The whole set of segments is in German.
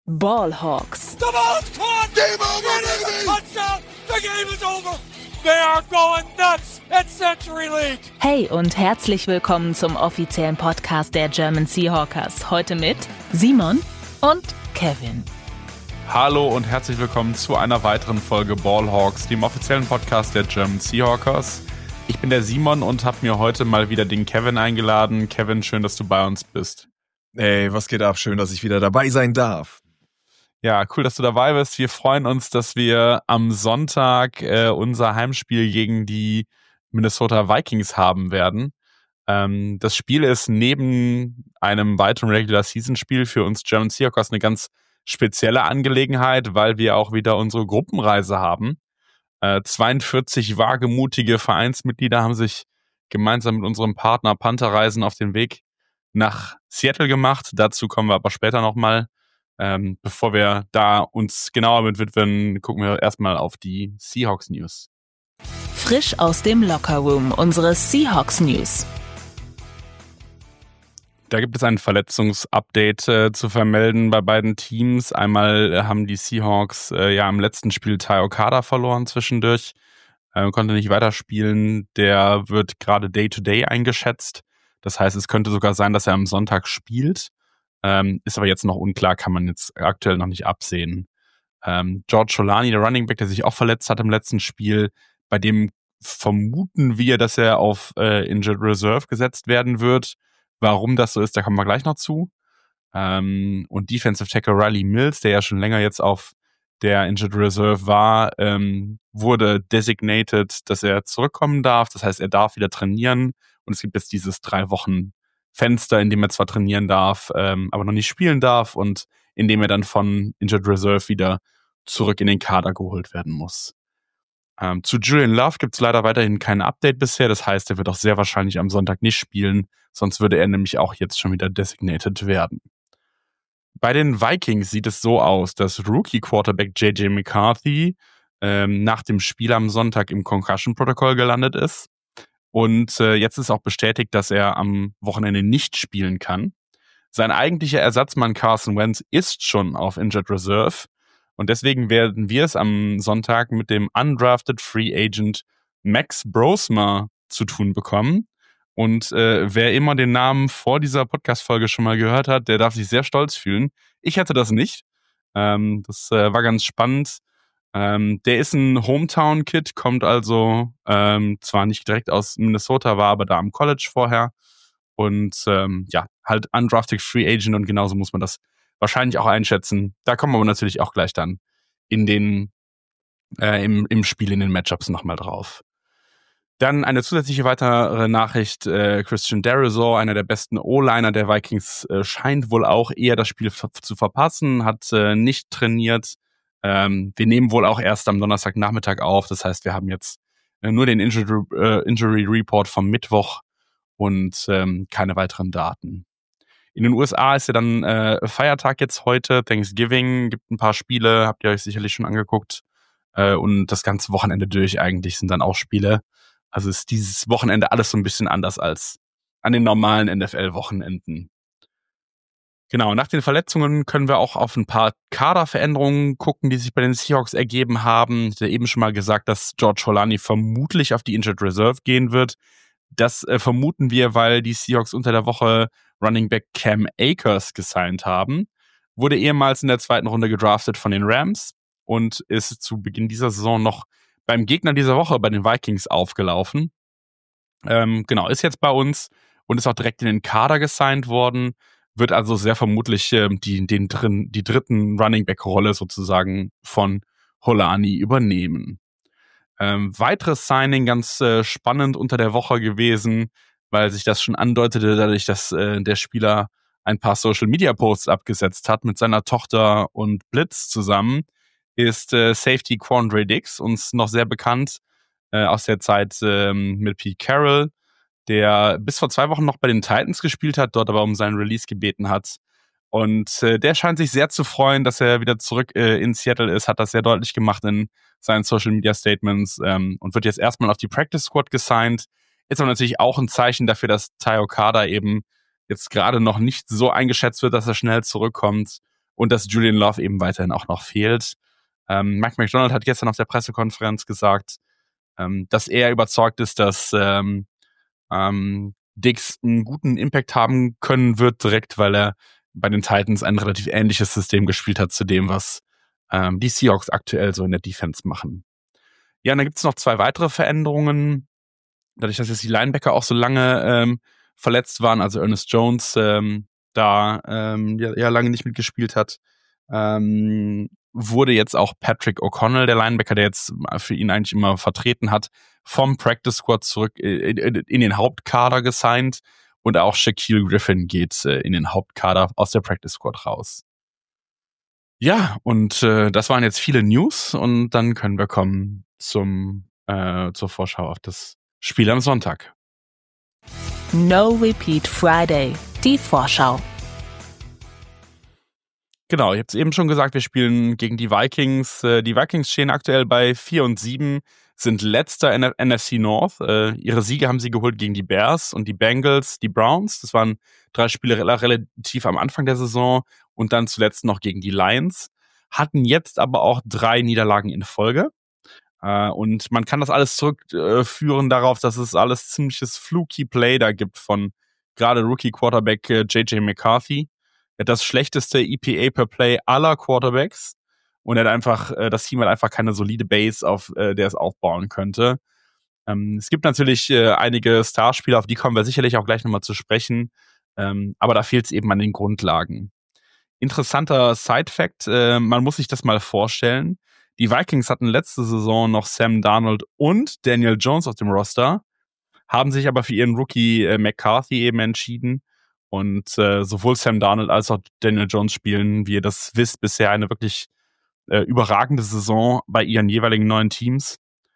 Ballhawks. The ball's caught! Game over, baby! Touchdown! The game is over! They are going nuts at Century League! Hey und herzlich willkommen zum offiziellen Podcast der German Seahawkers. Heute mit Simon und Kevin. Hallo und herzlich willkommen zu einer weiteren Folge Ballhawks, dem offiziellen Podcast der German Seahawkers. Ich bin der Simon und habe mir heute mal wieder den Kevin eingeladen. Kevin, schön, dass du bei uns bist. Hey, was geht ab? Schön, dass ich wieder dabei sein darf. Ja, cool, dass du dabei bist. Wir freuen uns, dass wir am Sonntag unser Heimspiel gegen die Minnesota Vikings haben werden. Das Spiel ist neben einem weiteren Regular-Season-Spiel für uns German Seahawkers eine ganz spezielle Angelegenheit, weil wir auch wieder unsere Gruppenreise haben. 42 wagemutige Vereinsmitglieder haben sich gemeinsam mit unserem Partner Panther Reisen auf den Weg nach Seattle gemacht. Dazu kommen wir aber später nochmal. Bevor wir da uns genauer mit widmen, gucken wir erstmal auf die Seahawks News. Frisch aus dem Lockerroom, unsere Seahawks News. Da gibt es ein Verletzungsupdate zu vermelden bei beiden Teams. Einmal haben die Seahawks im letzten Spiel Ty Okada verloren zwischendurch, konnte nicht weiterspielen. Der wird gerade Day-to-Day eingeschätzt. Das heißt, es könnte sogar sein, dass er am Sonntag spielt. Ist aber jetzt noch unklar, kann man jetzt aktuell noch nicht absehen. George Holani, der Running Back, der sich auch verletzt hat im letzten Spiel, bei dem vermuten wir, dass er auf Injured Reserve gesetzt werden wird. Warum das so ist, da kommen wir gleich noch zu. Und Defensive Tackle Riley Mills, der ja schon länger jetzt auf der Injured Reserve war, wurde designated, dass er zurückkommen darf. Das heißt, er darf wieder trainieren. Und es gibt jetzt dieses 3 Wochen Fenster, in dem er zwar trainieren darf, aber noch nicht spielen darf und in dem er dann von Injured Reserve wieder zurück in den Kader geholt werden muss. Zu Julian Love gibt es leider weiterhin kein Update bisher. Das heißt, er wird auch sehr wahrscheinlich am Sonntag nicht spielen, sonst würde er nämlich auch jetzt schon wieder designated werden. Bei den Vikings sieht es so aus, dass Rookie-Quarterback J.J. McCarthy nach dem Spiel am Sonntag im Concussion-Protokoll gelandet ist. Und jetzt ist auch bestätigt, dass er am Wochenende nicht spielen kann. Sein eigentlicher Ersatzmann Carson Wentz ist schon auf Injured Reserve. Und deswegen werden wir es am Sonntag mit dem undrafted Free Agent Max Brosmer zu tun bekommen. Und wer immer den Namen vor dieser Podcast-Folge schon mal gehört hat, der darf sich sehr stolz fühlen. Ich hatte das nicht. Das war ganz spannend. Der ist ein Hometown-Kid, kommt also zwar nicht direkt aus Minnesota, war aber da am College vorher und halt undrafted Free Agent und genauso muss man das wahrscheinlich auch einschätzen. Da kommen wir aber natürlich auch gleich dann in den im Spiel in den Matchups nochmal drauf. Dann eine zusätzliche weitere Nachricht, Christian Darrisaw, einer der besten O-Liner der Vikings, scheint wohl auch eher das Spiel zu verpassen, hat nicht trainiert. Wir nehmen wohl auch erst am Donnerstagnachmittag auf. Das heißt, wir haben jetzt nur den Injury Report vom Mittwoch und keine weiteren Daten. In den USA ist ja dann Feiertag jetzt heute, Thanksgiving, gibt ein paar Spiele, habt ihr euch sicherlich schon angeguckt. Und das ganze Wochenende durch eigentlich sind dann auch Spiele. Also ist dieses Wochenende alles so ein bisschen anders als an den normalen NFL-Wochenenden. Genau, nach den Verletzungen können wir auch auf ein paar Kaderveränderungen gucken, die sich bei den Seahawks ergeben haben. Ich hatte eben schon mal gesagt, dass George Holani vermutlich auf die Injured Reserve gehen wird. Das vermuten wir, weil die Seahawks unter der Woche Running Back Cam Akers gesigned haben. Wurde ehemals in der 2. Runde gedraftet von den Rams und ist zu Beginn dieser Saison noch beim Gegner dieser Woche bei den Vikings aufgelaufen. Ist jetzt bei uns und ist auch direkt in den Kader gesigned worden. Wird also sehr vermutlich die dritten Running-Back-Rolle sozusagen von Holani übernehmen. Weiteres Signing, ganz spannend unter der Woche gewesen, weil sich das schon andeutete, dadurch, dass der Spieler ein paar Social-Media-Posts abgesetzt hat mit seiner Tochter und Blitz zusammen, ist Safety Quandre Diggs, uns noch sehr bekannt aus der Zeit mit Pete Carroll, der bis vor 2 Wochen noch bei den Titans gespielt hat, dort aber um seinen Release gebeten hat. Und der scheint sich sehr zu freuen, dass er wieder zurück in Seattle ist, hat das sehr deutlich gemacht in seinen Social Media Statements und wird jetzt erstmal auf die Practice Squad gesigned. Ist aber natürlich auch ein Zeichen dafür, dass Ty Okada eben jetzt gerade noch nicht so eingeschätzt wird, dass er schnell zurückkommt und dass Julian Love eben weiterhin auch noch fehlt. Mike Macdonald hat gestern auf der Pressekonferenz gesagt, dass er überzeugt ist, dass Diggs einen guten Impact haben können wird direkt, weil er bei den Titans ein relativ ähnliches System gespielt hat zu dem, was die Seahawks aktuell so in der Defense machen. Ja, und dann gibt es noch 2 weitere Veränderungen. Dadurch, dass jetzt die Linebacker auch so lange verletzt waren, also Ernest Jones lange nicht mitgespielt hat, wurde jetzt auch Patrick O'Connell, der Linebacker, der jetzt für ihn eigentlich immer vertreten hat, vom Practice Squad zurück in den Hauptkader gesigned, und auch Shaquille Griffin geht in den Hauptkader aus der Practice Squad raus. Ja, und das waren jetzt viele News, und dann können wir kommen zur Vorschau auf das Spiel am Sonntag. No Repeat Friday, die Vorschau. Genau, ich habe es eben schon gesagt, wir spielen gegen die Vikings. Die Vikings stehen aktuell bei 4-7, sind letzter NFC North. Ihre Siege haben sie geholt gegen die Bears und die Bengals, die Browns. Das waren 3 Spiele relativ am Anfang der Saison, und dann zuletzt noch gegen die Lions. Hatten jetzt aber auch 3 Niederlagen in Folge. Und man kann das alles zurückführen darauf, dass es alles ziemliches fluky Play da gibt von gerade Rookie-Quarterback J.J. McCarthy. Er hat das schlechteste EPA per Play aller Quarterbacks, und er hat einfach, das Team hat einfach keine solide Base, auf der es aufbauen könnte. Es gibt natürlich einige Starspieler, auf die kommen wir sicherlich auch gleich nochmal zu sprechen, aber da fehlt es eben an den Grundlagen. Interessanter Side-Fact, man muss sich das mal vorstellen. Die Vikings hatten letzte Saison noch Sam Darnold und Daniel Jones auf dem Roster, haben sich aber für ihren Rookie McCarthy eben entschieden. Und sowohl Sam Darnold als auch Daniel Jones spielen, wie ihr das wisst, bisher eine wirklich überragende Saison bei ihren jeweiligen neuen Teams.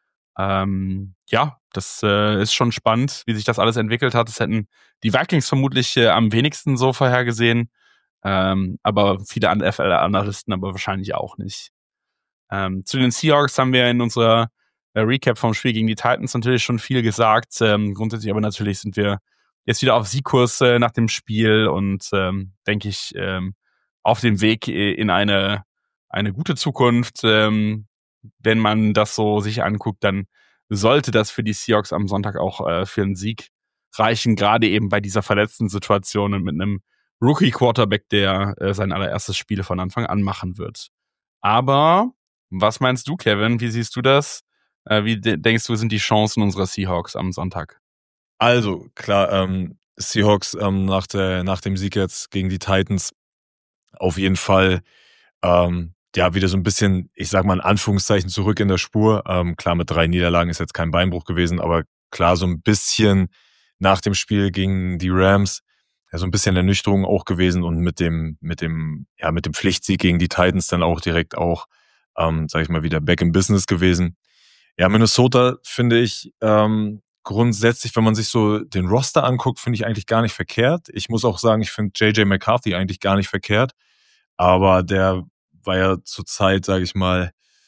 Das ist schon spannend, wie sich das alles entwickelt hat. Das hätten die Vikings vermutlich am wenigsten so vorhergesehen, aber viele NFL-Analysten aber wahrscheinlich auch nicht. Zu den Seahawks haben wir in unserer Recap vom Spiel gegen die Titans natürlich schon viel gesagt. Grundsätzlich aber natürlich sind wir jetzt wieder auf Siegkurs nach dem Spiel und denke ich auf dem Weg in eine gute Zukunft. Wenn man das so sich anguckt, dann sollte das für die Seahawks am Sonntag auch für einen Sieg reichen, gerade eben bei dieser verletzten Situation und mit einem Rookie-Quarterback, der sein allererstes Spiel von Anfang an machen wird. Aber was meinst du, Kevin? Wie siehst du das? Wie denkst du, sind die Chancen unserer Seahawks am Sonntag? Also, klar, Seahawks nach dem Sieg jetzt gegen die Titans auf jeden Fall wieder so ein bisschen, ich sag mal in Anführungszeichen, zurück in der Spur. Klar, mit 3 Niederlagen ist jetzt kein Beinbruch gewesen, aber klar, so ein bisschen nach dem Spiel gegen die Rams, ja, so ein bisschen Ernüchterung auch gewesen, und mit dem Pflichtsieg gegen die Titans dann auch direkt auch, sag ich mal, wieder back in Business gewesen. Ja, Minnesota finde ich grundsätzlich, wenn man sich so den Roster anguckt, finde ich eigentlich gar nicht verkehrt. Ich muss auch sagen, ich finde J.J. McCarthy eigentlich gar nicht verkehrt, aber der war ja zur Zeit, sage ich mal,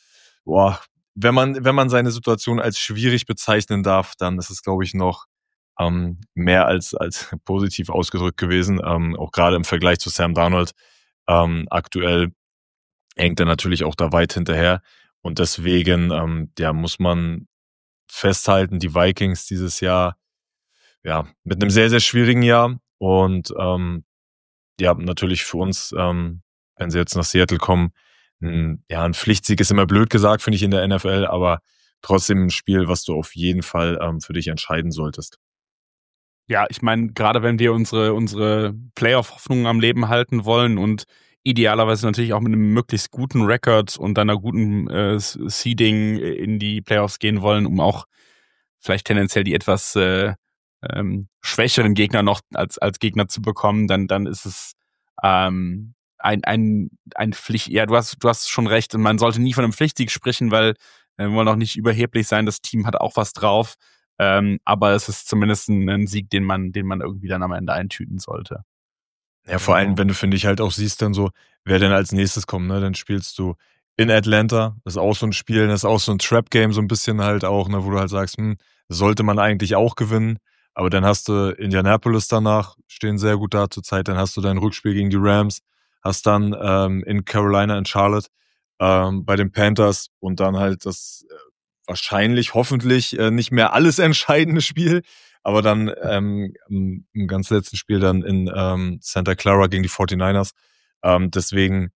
wenn man seine Situation als schwierig bezeichnen darf, dann ist es, glaube ich, noch mehr als positiv ausgedrückt gewesen, auch gerade im Vergleich zu Sam Darnold. Aktuell hängt er natürlich auch da weit hinterher, und deswegen muss man festhalten, die Vikings dieses Jahr mit einem sehr, sehr schwierigen Jahr, und natürlich für uns, wenn sie jetzt nach Seattle kommen, ein Pflichtsieg ist immer blöd gesagt, finde ich, in der NFL, aber trotzdem ein Spiel, was du auf jeden Fall für dich entscheiden solltest. Ja, ich meine, gerade wenn wir unsere Playoff-Hoffnungen am Leben halten wollen und idealerweise natürlich auch mit einem möglichst guten Record und einer guten Seeding in die Playoffs gehen wollen, um auch vielleicht tendenziell die etwas schwächeren Gegner noch als Gegner zu bekommen, dann ist es ein Pflicht. Ja, du hast schon recht, und man sollte nie von einem Pflichtsieg sprechen, weil wir wollen auch nicht überheblich sein. Das Team hat auch was drauf. Aber es ist zumindest ein Sieg, den man irgendwie dann am Ende eintüten sollte. Ja, vor allem, wenn du, finde ich, halt auch siehst dann so, wer denn als nächstes kommt, ne? Dann spielst du in Atlanta, das ist auch so ein Spiel, das ist auch so ein Trap-Game so ein bisschen halt auch, ne, wo du halt sagst, sollte man eigentlich auch gewinnen, aber dann hast du Indianapolis danach, stehen sehr gut da zur Zeit, dann hast du dein Rückspiel gegen die Rams, hast dann in Carolina, in Charlotte, bei den Panthers und dann halt das wahrscheinlich, hoffentlich nicht mehr alles entscheidende Spiel, aber dann im ganz letzten Spiel dann in Santa Clara gegen die 49ers. Deswegen,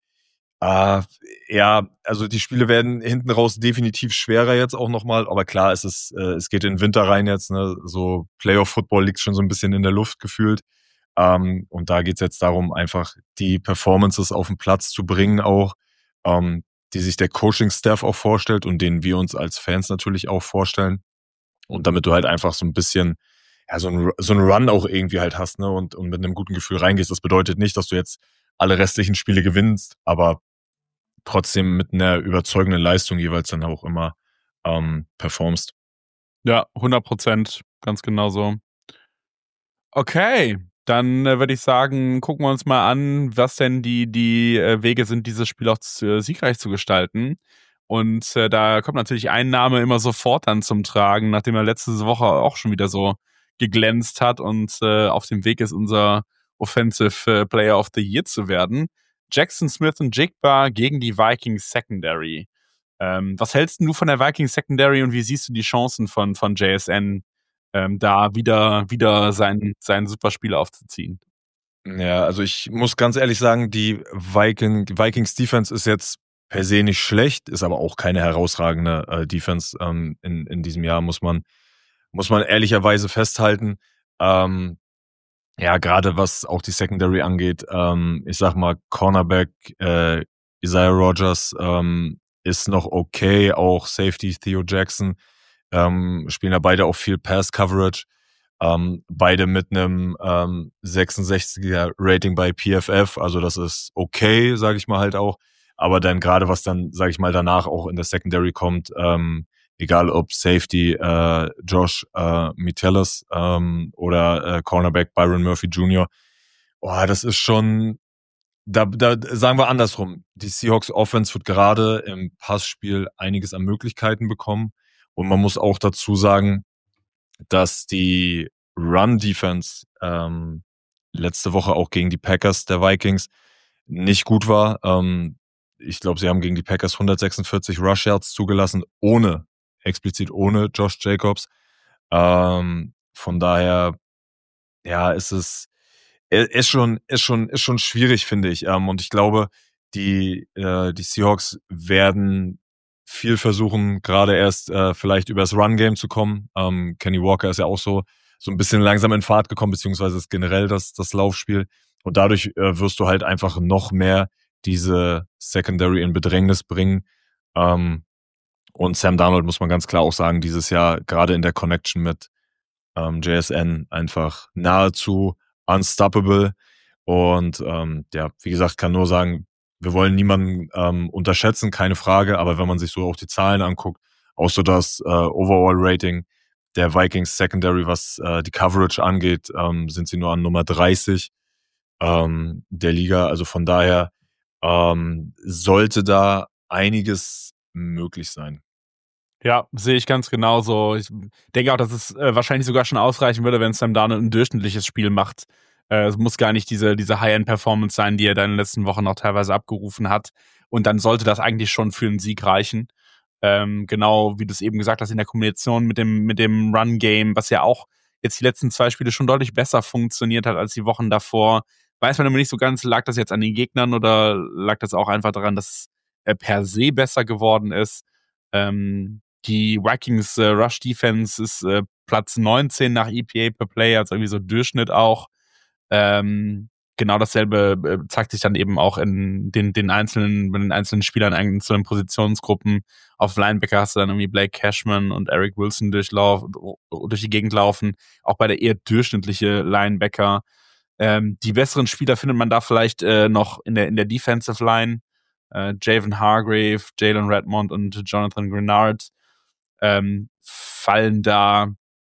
ja, also die Spiele werden hinten raus definitiv schwerer jetzt auch nochmal, aber klar, es geht in den Winter rein jetzt, ne? So Playoff-Football liegt schon so ein bisschen in der Luft gefühlt. Und da geht's jetzt darum, einfach die Performances auf den Platz zu bringen auch, die sich der Coaching-Staff auch vorstellt und den wir uns als Fans natürlich auch vorstellen. Und damit du halt einfach so ein bisschen, ja, so ein Run auch irgendwie halt hast, ne, und mit einem guten Gefühl reingehst. Das bedeutet nicht, dass du jetzt alle restlichen Spiele gewinnst, aber trotzdem mit einer überzeugenden Leistung jeweils dann auch immer performst. Ja, 100%, ganz genau so. Okay, dann würde ich sagen, gucken wir uns mal an, was denn die Wege sind, dieses Spiel auch siegreich zu gestalten. Und da kommt natürlich ein Name immer sofort dann zum Tragen, nachdem er letzte Woche auch schon wieder so geglänzt hat und auf dem Weg ist, unser Offensive Player of the Year zu werden. Jackson Smith und Jigba gegen die Vikings Secondary. Was hältst du von der Vikings Secondary und wie siehst du die Chancen von JSN, da wieder sein Superspiel aufzuziehen? Ja, also ich muss ganz ehrlich sagen, die Vikings Defense ist jetzt per se nicht schlecht, ist aber auch keine herausragende Defense in diesem Jahr, muss man ehrlicherweise festhalten. Ja, gerade was auch die Secondary angeht, ich sag mal, Cornerback Isaiah Rodgers ist noch okay, auch Safety Theo Jackson spielen da beide auch viel Pass-Coverage. Beide mit einem 66er Rating bei PFF, also das ist okay, sage ich mal halt auch. Aber dann gerade was dann, sage ich mal, danach auch in der Secondary kommt, egal ob Safety Josh Metellus oder Cornerback Byron Murphy Jr., das ist schon, da sagen wir andersrum, die Seahawks Offense wird gerade im Passspiel einiges an Möglichkeiten bekommen. Und man muss auch dazu sagen, dass die Run-Defense letzte Woche auch gegen die Packers der Vikings nicht gut war. Ich glaube, sie haben gegen die Packers 146 Rush Yards zugelassen, explizit ohne Josh Jacobs. Von daher, ja, ist schon schwierig, finde ich. Und ich glaube, die Seahawks werden viel versuchen, gerade erst vielleicht übers Run-Game zu kommen. Kenny Walker ist ja auch so ein bisschen langsam in Fahrt gekommen, beziehungsweise ist generell das Laufspiel. Und dadurch wirst du halt einfach noch mehr diese Secondary in Bedrängnis bringen. Und Sam Darnold, muss man ganz klar auch sagen, dieses Jahr gerade in der Connection mit JSN einfach nahezu unstoppable. Und ja, wie gesagt, kann nur sagen, wir wollen niemanden unterschätzen, keine Frage, aber wenn man sich so auch die Zahlen anguckt, auch so das Overall-Rating der Vikings Secondary, was die Coverage angeht, sind sie nur an Nummer 30 der Liga. Also von daher sollte da einiges möglich sein. Ja, sehe ich ganz genauso. Ich denke auch, dass es wahrscheinlich sogar schon ausreichen würde, wenn Sam Darnold ein durchschnittliches Spiel macht. Es muss gar nicht diese High-End-Performance sein, die er da in den letzten Wochen noch teilweise abgerufen hat. Und dann sollte das eigentlich schon für einen Sieg reichen. Genau, wie du es eben gesagt hast, in der Kombination mit dem Run-Game, was ja auch jetzt die letzten 2 Spiele schon deutlich besser funktioniert hat als die Wochen davor. Weiß man immer nicht so ganz, lag das jetzt an den Gegnern oder lag das auch einfach daran, dass es per se besser geworden ist? Die Vikings Rush Defense ist Platz 19 nach EPA per Play, also irgendwie so Durchschnitt auch. Genau dasselbe zeigt sich dann eben auch in den einzelnen Spielern, einzelnen Positionsgruppen. Auf Linebacker hast du dann irgendwie Blake Cashman und Eric Wilson durch die Gegend laufen. Auch bei der eher durchschnittliche Linebacker. Die besseren Spieler findet man da vielleicht noch in der Defensive Line. Javon Hargrave, Jalen Redmond und Jonathan Grenard fallen da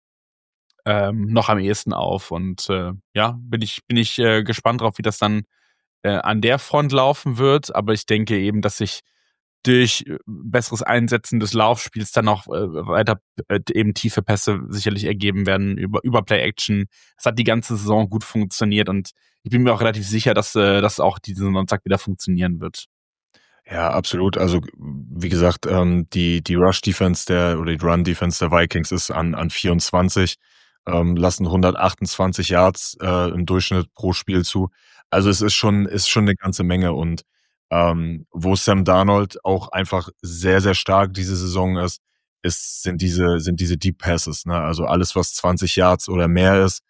noch am ehesten auf. Und ja, bin ich gespannt drauf, wie das dann an der Front laufen wird. Aber ich denke eben, dass sich durch besseres Einsetzen des Laufspiels dann auch weiter eben tiefe Pässe sicherlich ergeben werden über Play-Action. Es hat die ganze Saison gut funktioniert und ich bin mir auch relativ sicher, dass das auch diesen Sonntag wieder funktionieren wird. Ja, absolut. Also, wie gesagt, die Rush-Defense oder die Run-Defense der Vikings ist an 24, lassen 128 Yards im Durchschnitt pro Spiel zu. Also, es ist schon eine ganze Menge und wo Sam Darnold auch einfach sehr, sehr stark diese Saison sind diese Deep Passes, ne? Also, alles, was 20 Yards oder mehr ist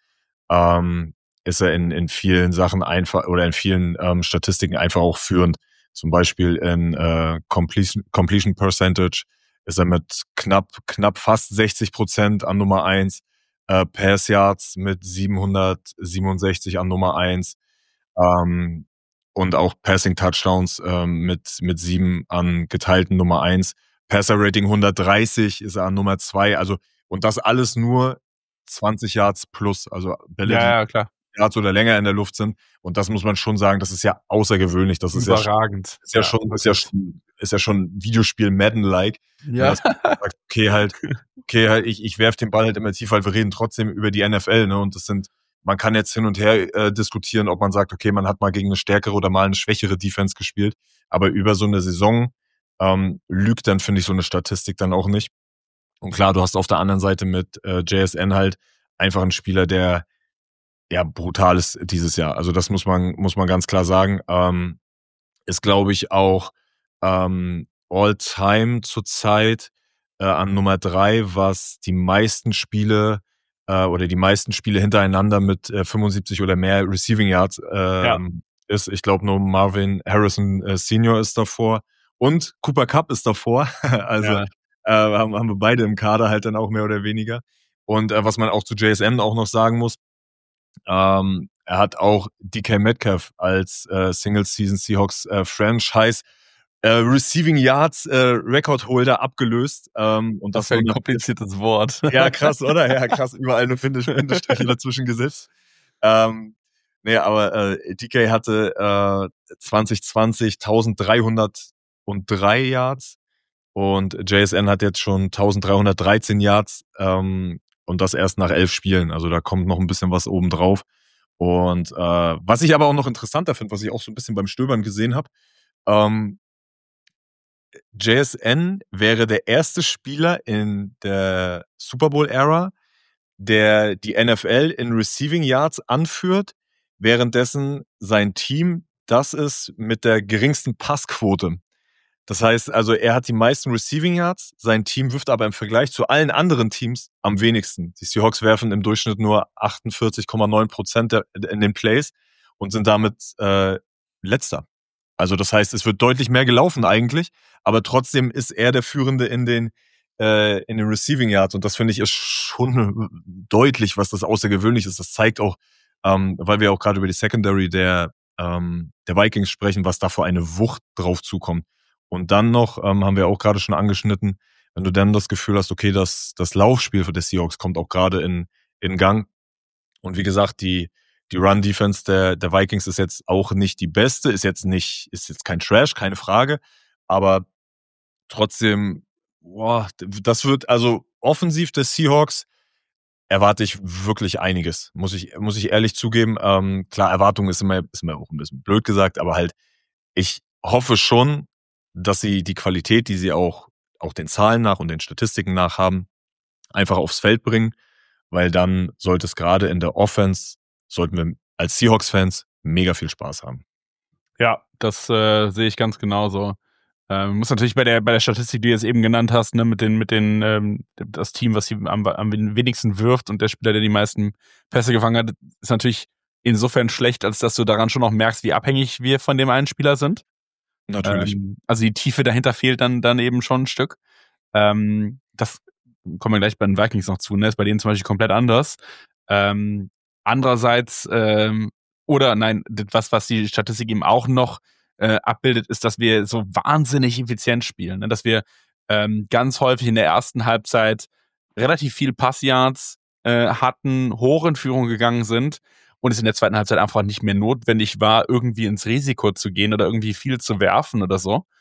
er in vielen Sachen einfach oder in vielen Statistiken einfach auch führend. Zum Beispiel in Completion Percentage ist er mit knapp fast 60% an Nummer 1. Pass Yards mit 767 an Nummer 1. Und auch Passing Touchdowns mit 7 an geteilten Nummer 1. Passer Rating 130 ist er an Nummer 2. Also, und das alles nur 20 Yards plus. Also Bälle, Ja, klar. Yards oder länger in der Luft sind. Und das muss man schon sagen, das ist ja außergewöhnlich. Das ist überragend. Ist ja schon Videospiel Madden-like. Ja. Dass man sagt, okay, halt, ich werfe den Ball halt immer tief, weil wir reden trotzdem über die NFL, ne? Und man kann jetzt hin und her diskutieren, ob man sagt, okay, man hat mal gegen eine stärkere oder mal eine schwächere Defense gespielt. Aber über so eine Saison lügt dann, finde ich, so eine Statistik dann auch nicht. Und klar, du hast auf der anderen Seite mit JSN halt einfach einen Spieler, der ja brutal ist dieses Jahr. Also das muss man ganz klar sagen. Ist, glaube ich, auch All-Time zurzeit an Nummer 3, was die meisten Spiele hintereinander mit 75 oder mehr Receiving Yards ist. Ich glaube, nur Marvin Harrison Senior ist davor und Cooper Kupp ist davor. Also haben wir beide im Kader halt dann auch mehr oder weniger. Und was man auch zu JSN auch noch sagen muss, er hat auch DK Metcalf als Single-Season Seahawks Franchise Receiving Yards Recordholder abgelöst. Und das ist ein kompliziertes Wort. Ja, krass, oder? Ja, krass. Überall eine Bindestriche dazwischen gesetzt. Aber DK hatte 2020 1303 Yards und JSN hat jetzt schon 1313 Yards und das erst nach 11 Spielen. Also da kommt noch ein bisschen was oben drauf. Und was ich aber auch noch interessanter finde, was ich auch so ein bisschen beim Stöbern gesehen habe, JSN wäre der erste Spieler in der Super Bowl-Ära, der die NFL in Receiving Yards anführt, währenddessen sein Team das ist mit der geringsten Passquote. Das heißt also, er hat die meisten Receiving Yards, sein Team wirft aber im Vergleich zu allen anderen Teams am wenigsten. Die Seahawks werfen im Durchschnitt nur 48,9% in den Plays und sind damit Letzter. Also das heißt, es wird deutlich mehr gelaufen eigentlich, aber trotzdem ist er der Führende in den Receiving Yards und das finde ich ist schon deutlich, was das außergewöhnlich ist. Das zeigt auch, weil wir auch gerade über die Secondary der Vikings sprechen, was da für eine Wucht drauf zukommt. Und dann noch, haben wir auch gerade schon angeschnitten, wenn du dann das Gefühl hast, okay, das Laufspiel für die Seahawks kommt auch gerade in Gang. Und wie gesagt, die Run-Defense der Vikings ist jetzt auch nicht die beste, ist jetzt kein Trash, keine Frage, aber trotzdem, das wird, also offensiv der Seahawks erwarte ich wirklich einiges, muss ich ehrlich zugeben. Klar, Erwartung ist immer auch ein bisschen blöd gesagt, aber halt, ich hoffe schon, dass sie die Qualität, die sie auch den Zahlen nach und den Statistiken nach haben, einfach aufs Feld bringen, weil dann sollte es gerade in der Offense, sollten wir als Seahawks-Fans mega viel Spaß haben. Ja, das sehe ich ganz genauso. Muss natürlich bei der Statistik, die du jetzt eben genannt hast, ne, mit den das Team, was am wenigsten wirft und der Spieler, der die meisten Pässe gefangen hat, ist natürlich insofern schlecht, als dass du daran schon auch merkst, wie abhängig wir von dem einen Spieler sind. Natürlich. Also die Tiefe dahinter fehlt dann eben schon ein Stück. Das kommen wir gleich bei den Vikings noch zu, ne? Ist bei denen zum Beispiel komplett anders. Andererseits, was die Statistik eben auch noch abbildet, ist, dass wir so wahnsinnig effizient spielen. Ne? Dass wir ganz häufig in der ersten Halbzeit relativ viel Passyards hatten, hoch in Führung gegangen sind und es in der zweiten Halbzeit einfach nicht mehr notwendig war, irgendwie ins Risiko zu gehen oder irgendwie viel zu werfen oder so.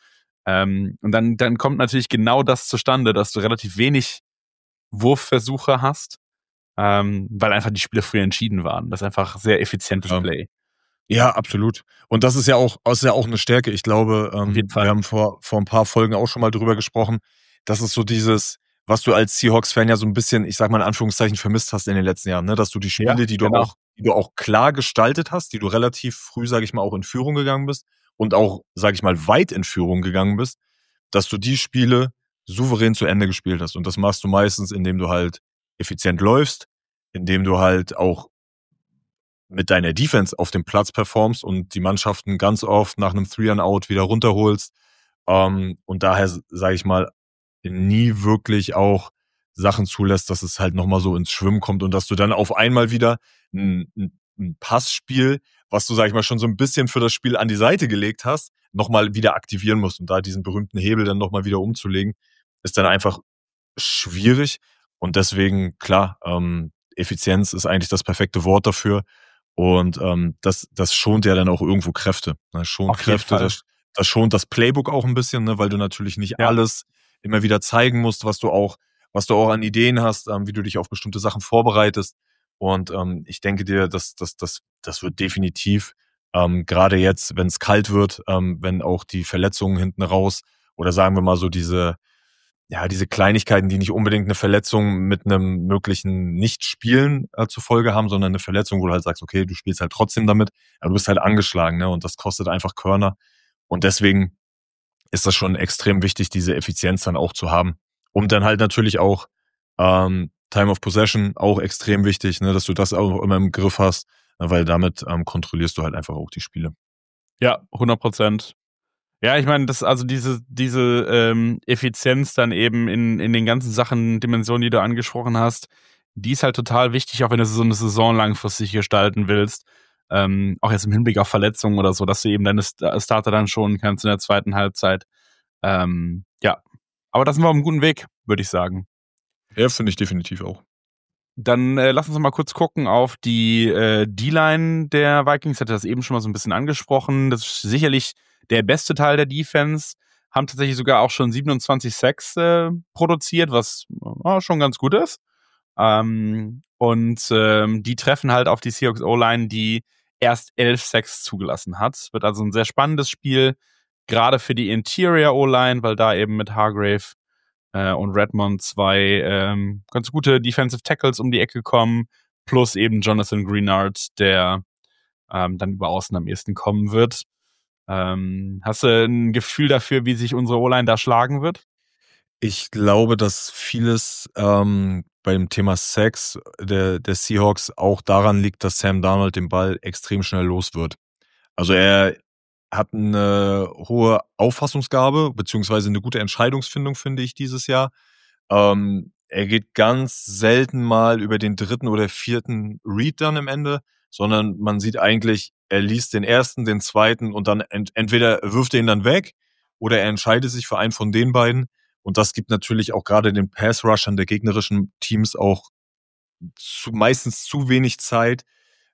Und dann kommt natürlich genau das zustande, dass du relativ wenig Wurfversuche hast, weil einfach die Spiele früher entschieden waren. Das ist einfach sehr effizientes Play. Ja, absolut. Und das ist ja auch eine Stärke. Ich glaube, Auf jeden Fall. wir haben vor ein paar Folgen auch schon mal drüber gesprochen. Das ist so dieses, was du als Seahawks-Fan ja so ein bisschen, ich sag mal in Anführungszeichen, vermisst hast in den letzten Jahren, ne? Dass du die Spiele, Ja, die du genau. auch klar gestaltet hast, die du relativ früh, sage ich mal, auch in Führung gegangen bist und auch, sage ich mal, weit in Führung gegangen bist, dass du die Spiele souverän zu Ende gespielt hast. Und das machst du meistens, indem du halt effizient läufst, indem du halt auch mit deiner Defense auf dem Platz performst und die Mannschaften ganz oft nach einem 3-and-Out wieder runterholst. Und daher, sage ich mal, nie wirklich auch Sachen zulässt, dass es halt nochmal so ins Schwimmen kommt und dass du dann auf einmal wieder ein Passspiel, was du, sag ich mal, schon so ein bisschen für das Spiel an die Seite gelegt hast, nochmal wieder aktivieren musst. Und da diesen berühmten Hebel dann nochmal wieder umzulegen, ist dann einfach schwierig. Und deswegen, klar, Effizienz ist eigentlich das perfekte Wort dafür. Und das schont ja dann auch irgendwo Kräfte. Ne? Schont Auf jeden Kräfte, Fall. das schont das Playbook auch ein bisschen, ne? Weil du natürlich nicht Ja. alles immer wieder zeigen musst, was du auch an Ideen hast, wie du dich auf bestimmte Sachen vorbereitest. Und ich denke dir, das wird definitiv, gerade jetzt, wenn es kalt wird, wenn auch die Verletzungen hinten raus oder sagen wir mal so diese Kleinigkeiten, die nicht unbedingt eine Verletzung mit einem möglichen Nicht-Spielen zur Folge haben, sondern eine Verletzung, wo du halt sagst, okay, du spielst halt trotzdem damit, aber du bist halt angeschlagen, ne? Und das kostet einfach Körner. Und deswegen ist das schon extrem wichtig, diese Effizienz dann auch zu haben. Und dann halt natürlich auch Time of Possession, auch extrem wichtig, ne? Dass du das auch immer im Griff hast, weil damit kontrollierst du halt einfach auch die Spiele. Ja, 100%. Ja, ich meine, diese Effizienz dann eben in den ganzen Sachen, Dimensionen, die du angesprochen hast, die ist halt total wichtig, auch wenn du so eine Saison langfristig gestalten willst. Auch jetzt im Hinblick auf Verletzungen oder so, dass du eben deine Starter dann schonen kannst in der zweiten Halbzeit. Ja, aber da sind wir auf einem guten Weg, würde ich sagen. Ja, finde ich definitiv auch. Dann lass uns mal kurz gucken auf die D-Line der Vikings. Ich hatte das eben schon mal so ein bisschen angesprochen. Das ist sicherlich der beste Teil der Defense. Haben tatsächlich sogar auch schon 27 Sacks produziert, was schon ganz gut ist. Die treffen halt auf die Seahawks O-Line, die erst 11 Sacks zugelassen hat. Wird also ein sehr spannendes Spiel, gerade für die Interior O-Line, weil da eben mit Hargrave und Redmond zwei ganz gute Defensive Tackles um die Ecke kommen, plus eben Jonathan Greenard, der dann über außen am ehesten kommen wird. Hast du ein Gefühl dafür, wie sich unsere O-Line da schlagen wird? Ich glaube, dass vieles beim Thema Sacks der Seahawks auch daran liegt, dass Sam Darnold den Ball extrem schnell los wird. Also er hat eine hohe Auffassungsgabe, beziehungsweise eine gute Entscheidungsfindung, finde ich, dieses Jahr. Er geht ganz selten mal über den 3. oder 4. Read dann im Ende, sondern man sieht eigentlich, er liest den 1., den 2. und dann entweder wirft er ihn dann weg oder er entscheidet sich für einen von den beiden. Und das gibt natürlich auch gerade den Pass-Rushern der gegnerischen Teams auch meistens zu wenig Zeit,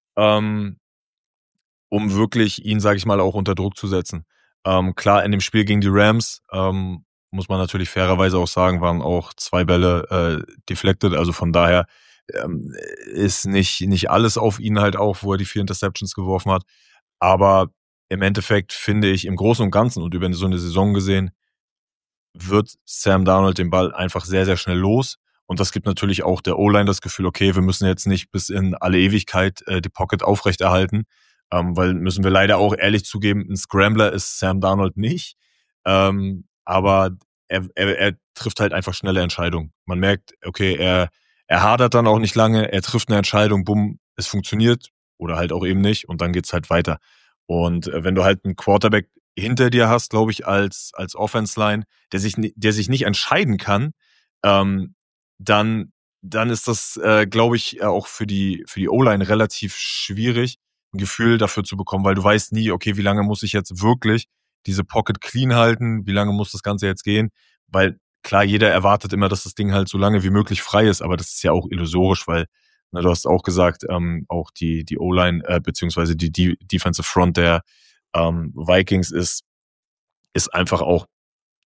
um wirklich ihn, sage ich mal, auch unter Druck zu setzen. Klar, in dem Spiel gegen die Rams, muss man natürlich fairerweise auch sagen, waren auch 2 Bälle deflected. Also von daher ist nicht alles auf ihn halt auch, wo er die 4 Interceptions geworfen hat. Aber im Endeffekt finde ich im Großen und Ganzen und über so eine Saison gesehen, wird Sam Darnold den Ball einfach sehr, sehr schnell los. Und das gibt natürlich auch der O-Line das Gefühl, okay, wir müssen jetzt nicht bis in alle Ewigkeit die Pocket aufrechterhalten, weil müssen wir leider auch ehrlich zugeben, ein Scrambler ist Sam Darnold nicht. Aber er trifft halt einfach schnelle Entscheidungen. Man merkt, okay, er hadert dann auch nicht lange, er trifft eine Entscheidung, bumm, es funktioniert oder halt auch eben nicht und dann geht's halt weiter. Und wenn du halt einen Quarterback hinter dir hast, glaube ich, als Offense-Line, der sich nicht entscheiden kann, dann ist das, glaube ich, auch für die O-Line relativ schwierig, ein Gefühl dafür zu bekommen, weil du weißt nie, okay, wie lange muss ich jetzt wirklich diese Pocket clean halten, wie lange muss das Ganze jetzt gehen, weil klar, jeder erwartet immer, dass das Ding halt so lange wie möglich frei ist, aber das ist ja auch illusorisch, weil du hast auch gesagt, auch die O-Line beziehungsweise die Defensive Front der Vikings ist einfach auch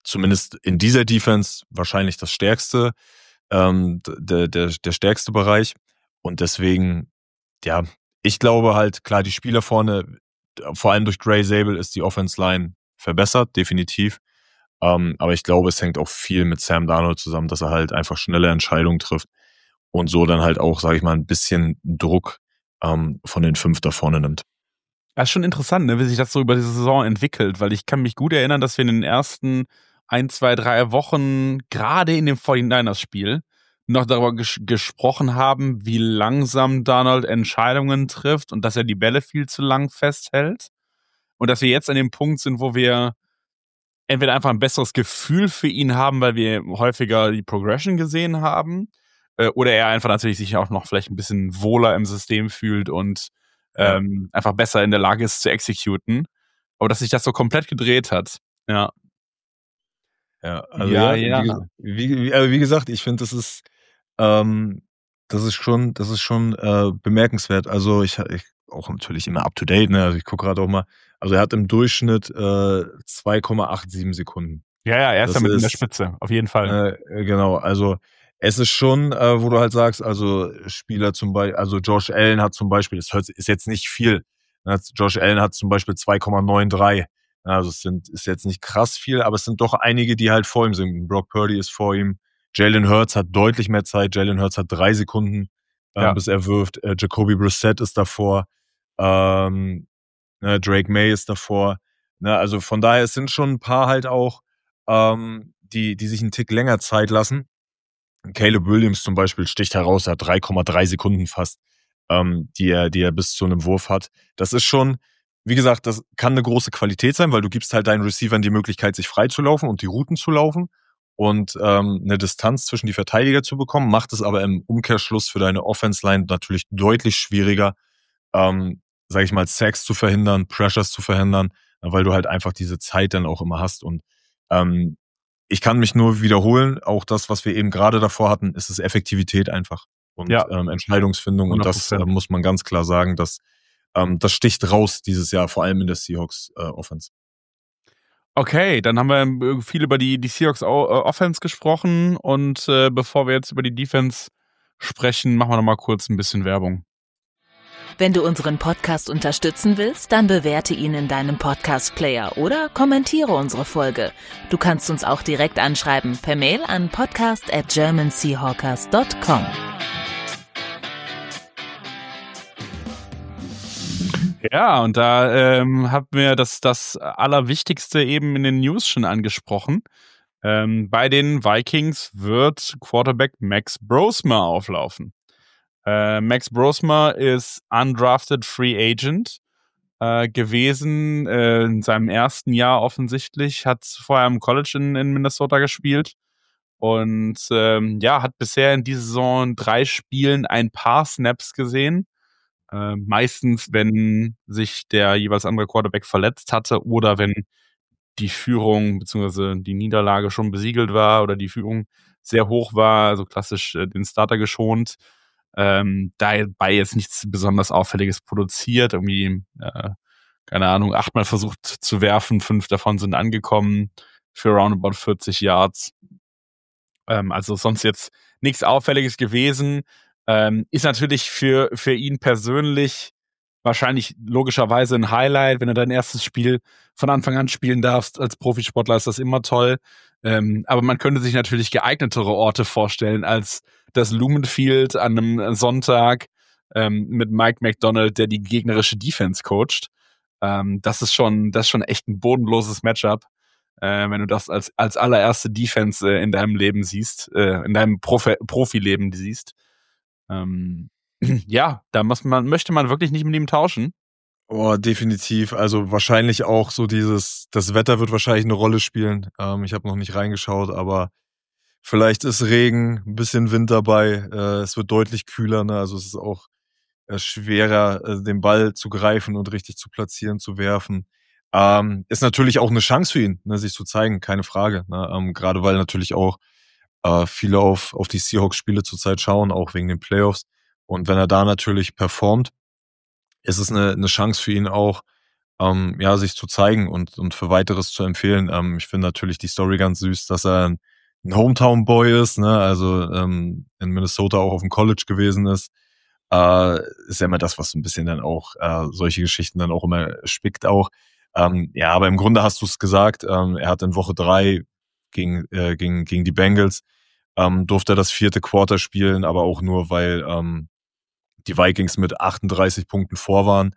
zumindest in dieser Defense wahrscheinlich das stärkste, der stärkste Bereich. Und deswegen, ja, ich glaube halt, klar, die Spieler vorne, vor allem durch Gray Zabel ist die Offense-Line verbessert, definitiv. Aber ich glaube, es hängt auch viel mit Sam Darnold zusammen, dass er halt einfach schnelle Entscheidungen trifft und so dann halt auch, sage ich mal, ein bisschen Druck von den 5 da vorne nimmt. Das ist schon interessant, ne, wie sich das so über die Saison entwickelt, weil ich kann mich gut erinnern, dass wir in den ersten 1, 2, 3 Wochen, gerade in dem 49ers-Spiel, noch darüber gesprochen haben, wie langsam Darnold Entscheidungen trifft und dass er die Bälle viel zu lang festhält. Und dass wir jetzt an dem Punkt sind, wo wir entweder einfach ein besseres Gefühl für ihn haben, weil wir häufiger die Progression gesehen haben, oder er einfach natürlich sich auch noch vielleicht ein bisschen wohler im System fühlt und einfach besser in der Lage ist zu exekuten. Aber dass sich das so komplett gedreht hat. Ja. Ja, also wie gesagt, ich finde, das ist schon bemerkenswert. Also ich auch natürlich immer up to date, ne? Also ich gucke gerade auch mal. Also er hat im Durchschnitt 2,87 Sekunden. Ja, er ist damit in der Spitze, auf jeden Fall. Genau, also es ist schon, wo du halt sagst, also Spieler zum Beispiel, also Josh Allen hat zum Beispiel, ist jetzt nicht viel. Josh Allen hat zum Beispiel 2,93. Also ist jetzt nicht krass viel, aber es sind doch einige, die halt vor ihm sind. Brock Purdy ist vor ihm. Jalen Hurts hat deutlich mehr Zeit. Jalen Hurts hat 3 Sekunden, bis er wirft. Jacoby Brissett ist davor. Drake May ist davor. Also von daher, es sind schon ein paar halt auch, die sich einen Tick länger Zeit lassen. Caleb Williams zum Beispiel sticht heraus, er hat 3,3 Sekunden fast, die er bis zu einem Wurf hat. Das ist schon, wie gesagt, das kann eine große Qualität sein, weil du gibst halt deinen Receivern die Möglichkeit, sich frei zu laufen und die Routen zu laufen und eine Distanz zwischen die Verteidiger zu bekommen, macht es aber im Umkehrschluss für deine Offense-Line natürlich deutlich schwieriger, sage ich mal, Sacks zu verhindern, Pressures zu verhindern, weil du halt einfach diese Zeit dann auch immer hast. Und ich kann mich nur wiederholen, auch das, was wir eben gerade davor hatten, ist es Effektivität einfach und Entscheidungsfindung. 100%. Und das muss man ganz klar sagen, dass das sticht raus dieses Jahr, vor allem in der Seahawks Offense. Okay, dann haben wir viel über die Seahawks Offense gesprochen und bevor wir jetzt über die Defense sprechen, machen wir noch mal kurz ein bisschen Werbung. Wenn du unseren Podcast unterstützen willst, dann bewerte ihn in deinem Podcast-Player oder kommentiere unsere Folge. Du kannst uns auch direkt anschreiben per Mail an podcast@germanseahawkers.com. Ja, und da haben wir das Allerwichtigste eben in den News schon angesprochen. Bei den Vikings wird Quarterback Max Brosmer auflaufen. Max Brosmer ist undrafted Free Agent gewesen in seinem ersten Jahr offensichtlich, hat vorher im College in Minnesota gespielt und hat bisher in dieser Saison 3 Spielen ein paar Snaps gesehen. Meistens, wenn sich der jeweils andere Quarterback verletzt hatte oder wenn die Führung bzw. die Niederlage schon besiegelt war oder die Führung sehr hoch war, also klassisch den Starter geschont. Dabei jetzt nichts besonders Auffälliges produziert, irgendwie, keine Ahnung, 8-mal versucht zu werfen, 5 davon sind angekommen für roundabout 40 Yards. Also sonst jetzt nichts Auffälliges gewesen. Ist natürlich für ihn persönlich wahrscheinlich logischerweise ein Highlight, wenn du dein erstes Spiel von Anfang an spielen darfst. Als Profisportler ist das immer toll. Aber man könnte sich natürlich geeignetere Orte vorstellen als das Lumen Field an einem Sonntag mit Mike Macdonald, der die gegnerische Defense coacht. Das ist schon echt ein bodenloses Matchup, wenn du das als allererste Defense in deinem Leben siehst, in deinem Profileben siehst. Ja, da möchte man wirklich nicht mit ihm tauschen. Oh, definitiv. Also wahrscheinlich auch so das Wetter wird wahrscheinlich eine Rolle spielen. Ich habe noch nicht reingeschaut, aber vielleicht ist Regen, ein bisschen Wind dabei. Es wird deutlich kühler, ne? Also es ist auch schwerer, den Ball zu greifen und richtig zu platzieren, zu werfen. Ist natürlich auch eine Chance für ihn, ne, sich zu zeigen, keine Frage. Ne? Gerade weil natürlich auch viele auf die Seahawks-Spiele zurzeit schauen, auch wegen den Playoffs. Und wenn er da natürlich performt, ist es eine Chance für ihn auch, sich zu zeigen und für Weiteres zu empfehlen. Ich finde natürlich die Story ganz süß, dass er ein Hometown-Boy ist, ne? Also in Minnesota auch auf dem College gewesen ist. Ist ja immer das, was so ein bisschen dann auch solche Geschichten dann auch immer spickt auch. Aber im Grunde hast du es gesagt, er hat in Woche 3 gegen die Bengals durfte er das 4. Quarter spielen, aber auch nur, weil die Vikings mit 38 Punkten vor waren.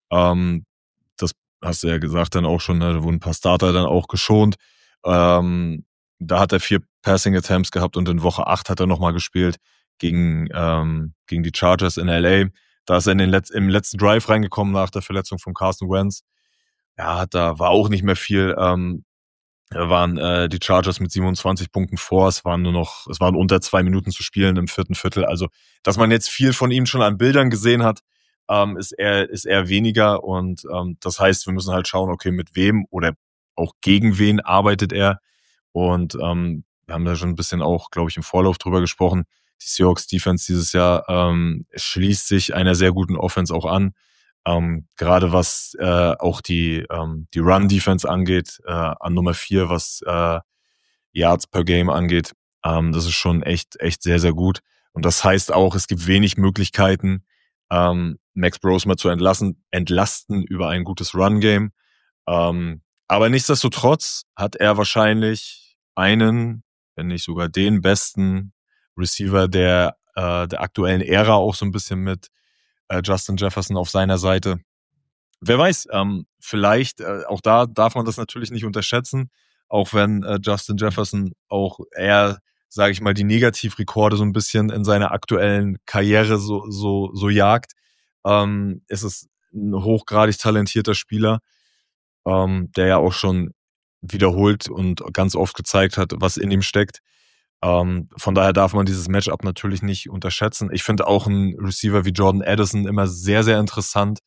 Das hast du ja gesagt dann auch schon, ne? Da wurden ein paar Starter dann auch geschont. Da hat er 4 Passing Attempts gehabt und in Woche 8 hat er nochmal gespielt gegen die Chargers in LA. Da ist er im letzten Drive reingekommen nach der Verletzung von Carson Wentz. Ja, da war auch nicht mehr viel. Da waren die Chargers mit 27 Punkten vor. Es waren unter 2 Minuten zu spielen im 4. Viertel. Also, dass man jetzt viel von ihm schon an Bildern gesehen hat, ist eher weniger. Und das heißt, wir müssen halt schauen, okay, mit wem oder auch gegen wen arbeitet er. Und wir haben da schon ein bisschen auch, glaube ich, im Vorlauf drüber gesprochen. Die Seahawks Defense dieses Jahr schließt sich einer sehr guten Offense auch an. Gerade was auch die Run-Defense angeht, an Nummer 4, was Yards per Game angeht, das ist schon echt sehr, sehr gut. Und das heißt auch, es gibt wenig Möglichkeiten, Max Brosmer zu entlasten über ein gutes Run-Game. Aber nichtsdestotrotz hat er wahrscheinlich einen, wenn nicht sogar den besten Receiver der aktuellen Ära auch so ein bisschen mit Justin Jefferson auf seiner Seite. Wer weiß, vielleicht, auch da darf man das natürlich nicht unterschätzen, auch wenn Justin Jefferson auch eher, sage ich mal, die Negativrekorde so ein bisschen in seiner aktuellen Karriere so jagt. Es ist ein hochgradig talentierter Spieler, der ja auch schon wiederholt und ganz oft gezeigt hat, was in ihm steckt. Von daher darf man dieses Matchup natürlich nicht unterschätzen. Ich finde auch einen Receiver wie Jordan Addison immer sehr, sehr interessant.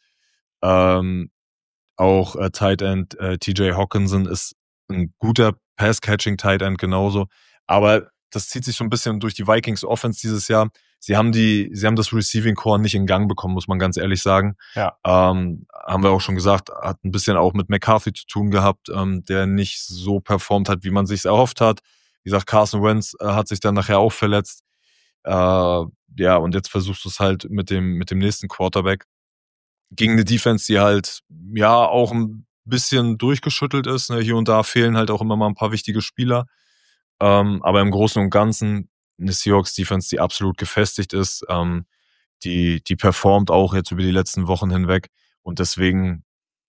Auch Tight End TJ Hawkinson ist ein guter Pass-Catching-Tight End genauso. Aber das zieht sich so ein bisschen durch die Vikings Offense dieses Jahr. Sie haben das Receiving Core nicht in Gang bekommen, muss man ganz ehrlich sagen. Ja. Haben wir auch schon gesagt, hat ein bisschen auch mit McCarthy zu tun gehabt, der nicht so performt hat, wie man sich erhofft hat. Wie gesagt, Carson Wentz hat sich dann nachher auch verletzt. Und jetzt versuchst du es halt mit dem nächsten Quarterback gegen eine Defense, die halt auch ein bisschen durchgeschüttelt ist. Ne? Hier und da fehlen halt auch immer mal ein paar wichtige Spieler. Aber im Großen und Ganzen eine Seahawks-Defense, die absolut gefestigt ist, die performt auch jetzt über die letzten Wochen hinweg. Und deswegen,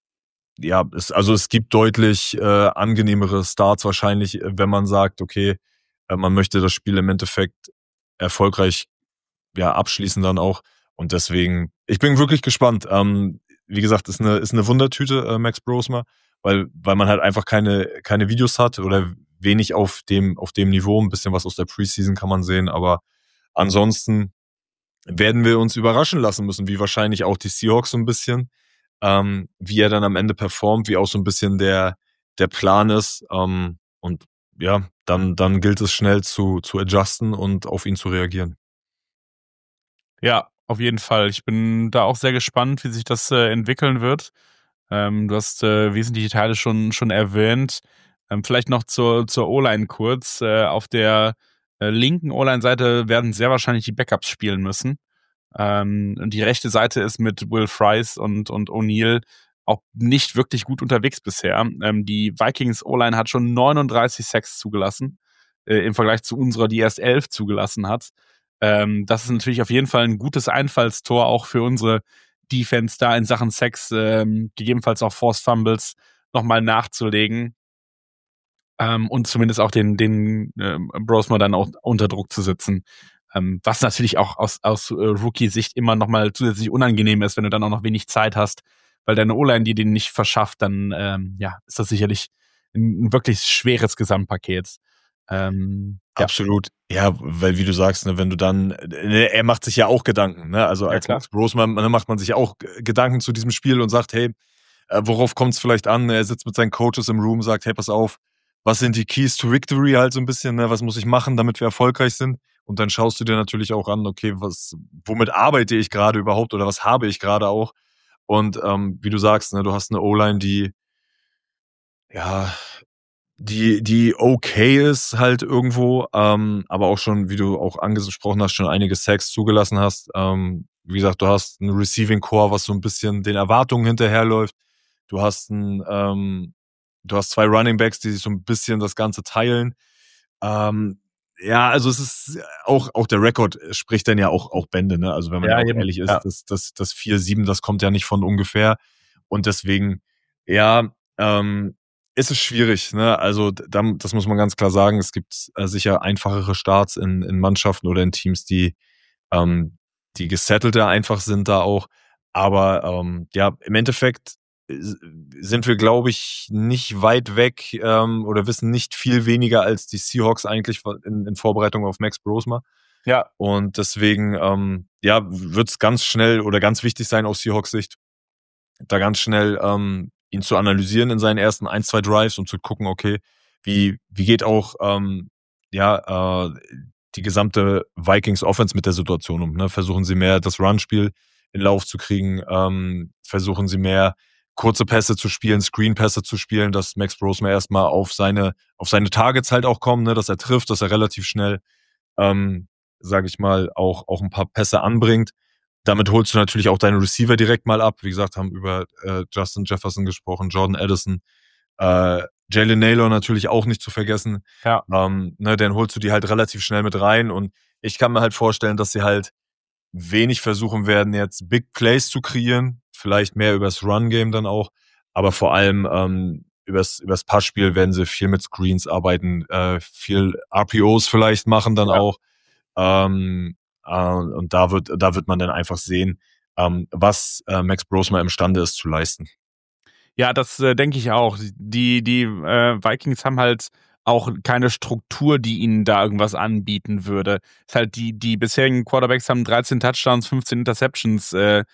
es gibt deutlich angenehmere Starts wahrscheinlich, wenn man sagt, okay, man möchte das Spiel im Endeffekt erfolgreich abschließen dann auch. Und deswegen, ich bin wirklich gespannt. Wie gesagt, ist eine Wundertüte, Max Brosmer, weil man halt einfach keine Videos hat oder wenig auf dem Niveau. Ein bisschen was aus der Preseason kann man sehen, aber ansonsten werden wir uns überraschen lassen müssen, wie wahrscheinlich auch die Seahawks so ein bisschen, wie er dann am Ende performt, wie auch so ein bisschen der Plan ist. Und dann gilt es schnell zu adjusten und auf ihn zu reagieren. Ja, auf jeden Fall. Ich bin da auch sehr gespannt, wie sich das entwickeln wird. Du hast wesentliche Teile schon erwähnt. Vielleicht noch zur O-Line kurz. Auf der linken O-Line-Seite werden sehr wahrscheinlich die Backups spielen müssen. Und die rechte Seite ist mit Will Fries und O'Neal auch nicht wirklich gut unterwegs bisher. Die Vikings O-Line hat schon 39 Sacks zugelassen, im Vergleich zu unserer, die erst 11 zugelassen hat. Das ist natürlich auf jeden Fall ein gutes Einfallstor auch für unsere Defense da in Sachen Sacks, gegebenenfalls auch Forced Fumbles nochmal nachzulegen. Und zumindest auch den Brosmer dann auch unter Druck zu setzen. Was natürlich auch aus Rookie-Sicht immer nochmal zusätzlich unangenehm ist, wenn du dann auch noch wenig Zeit hast, weil deine O-Line die den nicht verschafft, dann ist das sicherlich ein wirklich schweres Gesamtpaket. Absolut. Ja, weil wie du sagst, ne, wenn du dann, er macht sich ja auch Gedanken, ne? Also als Max Brosmer macht man sich auch Gedanken zu diesem Spiel und sagt, hey, worauf kommt es vielleicht an? Er sitzt mit seinen Coaches im Room, sagt, hey, pass auf, was sind die Keys to Victory halt so ein bisschen, ne? Was muss ich machen, damit wir erfolgreich sind? Und dann schaust du dir natürlich auch an, okay, womit arbeite ich gerade überhaupt oder was habe ich gerade auch? Und wie du sagst, ne, du hast eine O-Line, die okay ist halt irgendwo, aber auch schon, wie du auch angesprochen hast, schon einige Sacks zugelassen hast. Wie gesagt, du hast ein Receiving Core, was so ein bisschen den Erwartungen hinterherläuft. Du hast zwei Running Backs, die sich so ein bisschen das Ganze teilen. Ja, also es ist auch der Rekord spricht dann ja auch Bände, ne? Also wenn man ja auch eben. ehrlich ist, das 4-7, das kommt ja nicht von ungefähr. Und deswegen, ja, ist es schwierig, ne? Also das muss man ganz klar sagen. Es gibt sicher einfachere Starts in Mannschaften oder in Teams, die gesettelter einfach sind da auch. Aber ja, im Endeffekt sind wir, glaube ich, nicht weit weg oder wissen nicht viel weniger als die Seahawks eigentlich in Vorbereitung auf Max Brosma. Ja. Und deswegen ja, wird es ganz schnell oder ganz wichtig sein aus Seahawks Sicht, da ganz schnell ihn zu analysieren in seinen ersten 1-2 Drives und zu gucken, okay, wie geht auch die gesamte Vikings Offense mit der Situation um. Ne? Versuchen sie mehr das Run-Spiel in Lauf zu kriegen, versuchen sie mehr kurze Pässe zu spielen, Screen-Pässe zu spielen, dass Max Brosma erstmal auf seine Targets halt auch kommt, ne? Dass er trifft, dass er relativ schnell, sage ich mal, auch ein paar Pässe anbringt. Damit holst du natürlich auch deine Receiver direkt mal ab. Wie gesagt, haben über Justin Jefferson gesprochen, Jordan Addison, Jalen Naylor natürlich auch nicht zu vergessen. Ja. Ne, dann holst du die halt relativ schnell mit rein. Und ich kann mir halt vorstellen, dass sie halt wenig versuchen werden, jetzt Big Plays zu kreieren. Vielleicht mehr übers Run-Game dann auch. Aber vor allem übers Passspiel werden sie viel mit Screens arbeiten, viel RPOs vielleicht machen dann auch. Und da wird man dann einfach sehen, was Max Brosma imstande ist zu leisten. Ja, das denke ich auch. Die Vikings haben halt auch keine Struktur, die ihnen da irgendwas anbieten würde. Ist halt die bisherigen Quarterbacks haben 13 Touchdowns, 15 Interceptions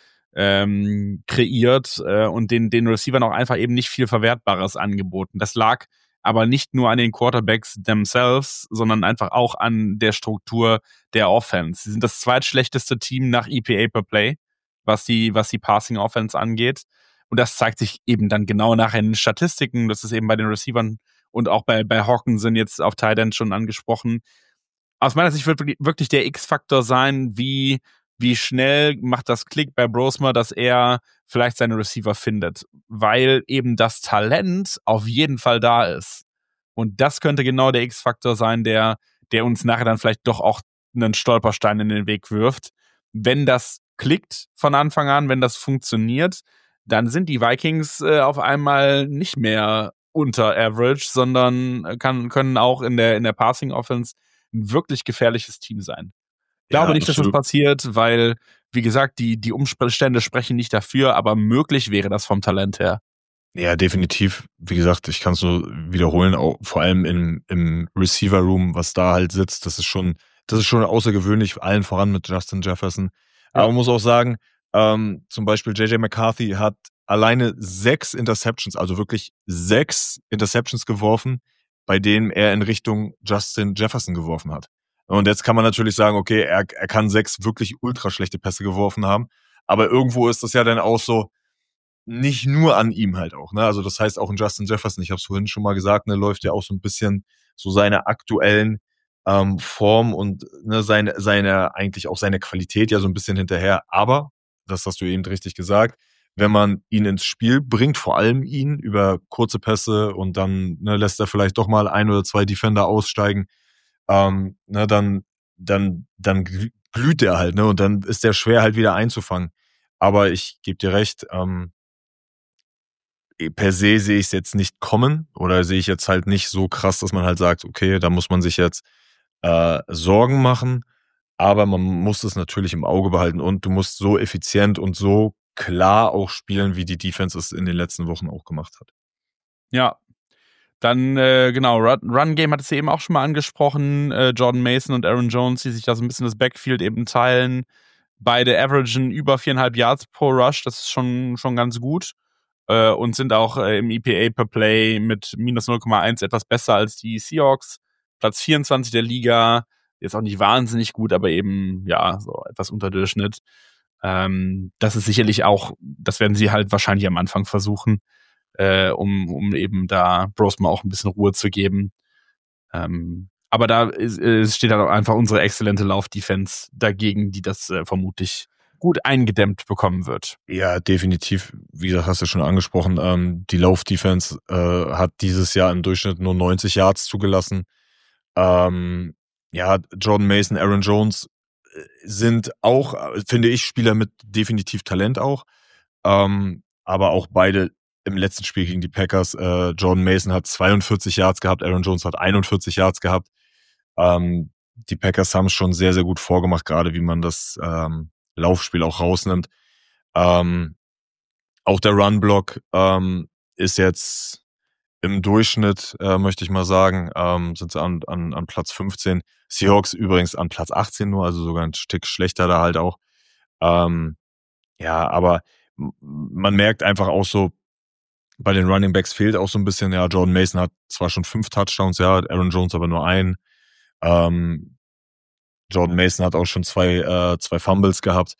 kreiert und den Receivern auch einfach eben nicht viel Verwertbares angeboten. Das lag aber nicht nur an den Quarterbacks themselves, sondern einfach auch an der Struktur der Offense. Sie sind das zweitschlechteste Team nach EPA per Play, was die Passing Offense angeht. Und das zeigt sich eben dann genau nachher in den Statistiken. Das ist eben bei den Receivern und auch bei Hawkinson jetzt auf Tight End schon angesprochen. Aus meiner Sicht wird wirklich der X-Faktor sein, wie schnell macht das Klick bei Brosma, dass er vielleicht seine Receiver findet. Weil eben das Talent auf jeden Fall da ist. Und das könnte genau der X-Faktor sein, der uns nachher dann vielleicht doch auch einen Stolperstein in den Weg wirft. Wenn das klickt von Anfang an, wenn das funktioniert, dann sind die Vikings auf einmal nicht mehr unter Average, sondern können auch in der Passing Offense ein wirklich gefährliches Team sein. Ich glaube nicht, dass das passiert, weil, wie gesagt, die Umstände sprechen nicht dafür, aber möglich wäre das vom Talent her. Ja, definitiv. Wie gesagt, ich kann es nur wiederholen, auch vor allem im Receiver Room, was da halt sitzt, das ist schon außergewöhnlich, allen voran mit Justin Jefferson. Ja. Aber man muss auch sagen, zum Beispiel JJ McCarthy hat alleine 6 Interceptions, also wirklich 6 Interceptions geworfen, bei denen er in Richtung Justin Jefferson geworfen hat. Und jetzt kann man natürlich sagen, okay, er kann 6 wirklich ultra schlechte Pässe geworfen haben, aber irgendwo ist das ja dann auch so, nicht nur an ihm halt auch, ne? Also das heißt auch in Justin Jefferson, ich habe es vorhin schon mal gesagt, ne, läuft ja auch so ein bisschen so seine aktuellen Form und ne, seine eigentlich auch seine Qualität ja so ein bisschen hinterher. Aber, das hast du eben richtig gesagt, wenn man ihn ins Spiel bringt, vor allem ihn über kurze Pässe und dann ne, lässt er vielleicht doch mal 1 oder 2 Defender aussteigen, ne, dann glüht er halt, ne? Und dann ist der schwer halt wieder einzufangen. Aber ich gebe dir recht, per se sehe ich es jetzt nicht kommen oder sehe ich jetzt halt nicht so krass, dass man halt sagt, okay, da muss man sich jetzt Sorgen machen, aber man muss es natürlich im Auge behalten und du musst so effizient und so klar auch spielen, wie die Defense es in den letzten Wochen auch gemacht hat. Ja, dann genau, Run-Game hat es eben auch schon mal angesprochen, Jordan Mason und Aaron Jones, die sich da so ein bisschen das Backfield eben teilen. Beide averagen über 4,5 Yards pro Rush, das ist schon ganz gut. Und sind auch im EPA per Play mit minus 0,1 etwas besser als die Seahawks. Platz 24 der Liga, jetzt auch nicht wahnsinnig gut, aber eben, ja, so etwas unter Durchschnitt. Das ist sicherlich auch, das werden sie halt wahrscheinlich am Anfang versuchen, um eben da Brosma auch ein bisschen Ruhe zu geben. Aber da steht halt auch einfach unsere exzellente Lauf-Defense dagegen, die das vermutlich gut eingedämmt bekommen wird. Ja, definitiv. Wie gesagt, hast du schon angesprochen, die Lauf-Defense hat dieses Jahr im Durchschnitt nur 90 Yards zugelassen. Jordan Mason, Aaron Jones sind auch, finde ich, Spieler mit definitiv Talent auch. Aber auch beide im letzten Spiel gegen die Packers. Jordan Mason hat 42 Yards gehabt, Aaron Jones hat 41 Yards gehabt. Die Packers haben es schon sehr, sehr gut vorgemacht, gerade wie man das Laufspiel auch rausnimmt. Auch der Run-Block ist jetzt im Durchschnitt, möchte ich mal sagen, sind sie an Platz 15. Seahawks übrigens an Platz 18 nur, also sogar ein Stück schlechter da halt auch. Aber man merkt einfach auch so, bei den Running Backs fehlt auch so ein bisschen, ja, Jordan Mason hat zwar schon 5 Touchdowns, ja, Aaron Jones aber nur einen. Jordan Mason hat auch schon zwei Fumbles gehabt.